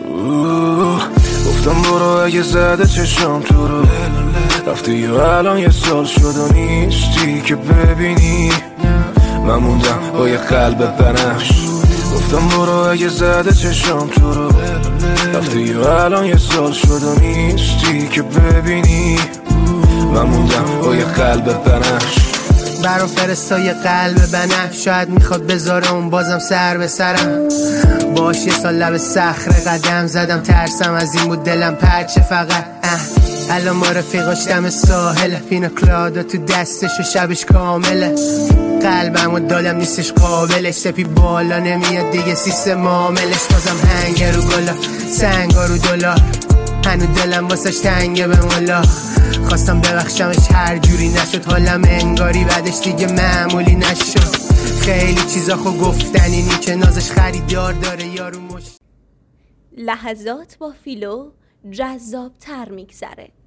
گفتم برو اگه زده چشم تو رو، رفتی یا الان یه سال شد و نیستی که ببینی. من موندم با یه قلب بنفش. گفتم برو اگه زده چشم تو رو، رفتی یا الان یه سال شد و نیستی که ببینی. من موندم با یه قلب بنفش. برام فرستای قلب بنفش، شاید میخواد بذاره اون بازم سر به سرم. باش یه سال لب صخره قدم زدم، ترسم از این بود دلم پرچه فقط. الان ما رفیقاش دم ساحله، پینا کلادا تو دستش و شبش کامله. قلبمو دادم نیستش قابلش، سپی بالا نمیاد دیگه سیستم معاملش. بازم هنگ رو گلا سنگا رو دلار، هنو دلم واسش تنگه به مولا. خواستم ببخشمش هر جوری نشد، حالم انگاری بعدش دیگه معمولی نشد. خیلی چیزا خو گفتنی نی که نازش خریدار داره یارو مش. لحظات با فیلو جذاب تر میگذره.